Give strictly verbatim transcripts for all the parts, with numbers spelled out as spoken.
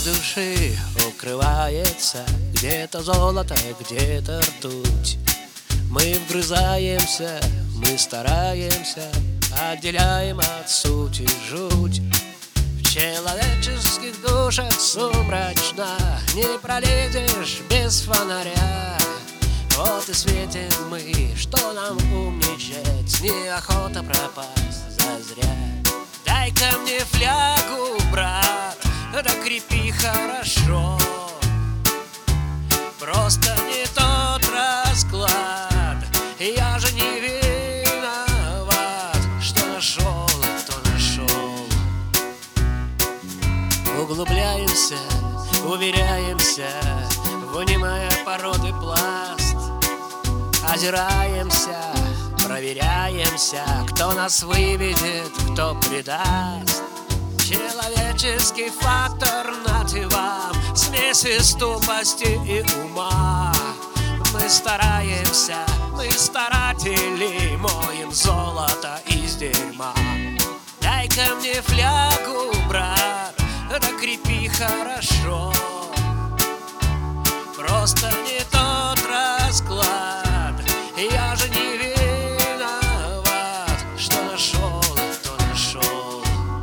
души укрывается где-то золото, где-то ртуть. Мы вгрызаемся, мы стараемся, отделяем от сути жуть. В человеческих душах сумрачно не пролезешь без фонаря. Вот и светим мы, что нам умничать, неохота пропасть зазря. Дай-ка мне флягу, брат, да крепи хорошо. Просто не тот расклад, я же не виноват, что нашел, то нашел. Углубляемся, уверяемся, вынимая породы пласт. Озираемся, проверяемся, кто нас выведет, кто предаст. Человеческий фактор нате вам, смесь тупости и ума. Мы стараемся, мы старатели, моем золото из дерьма. Дай-ка мне флягу, брат, да крепи хорошо. Просто не тот расклад, я же не виноват, что нашел, то нашел.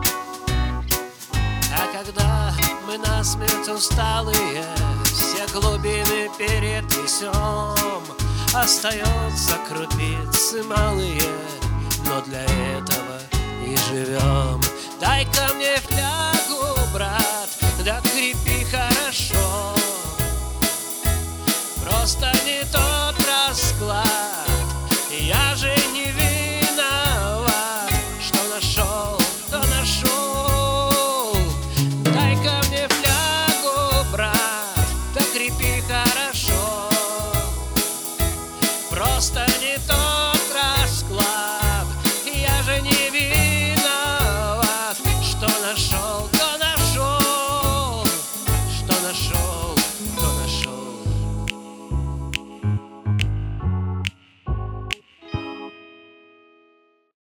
А когда мы насмерть усталые все глубины перетрясем, остаются крупицы малые, но для этого и живем. Дай-ка мне флягу, брат, да крепи хорошо. Просто не тот расклад, я же не виноват, что нашел, то нашел. Дай-ка мне флягу, брат, да крепи хорошо. Просто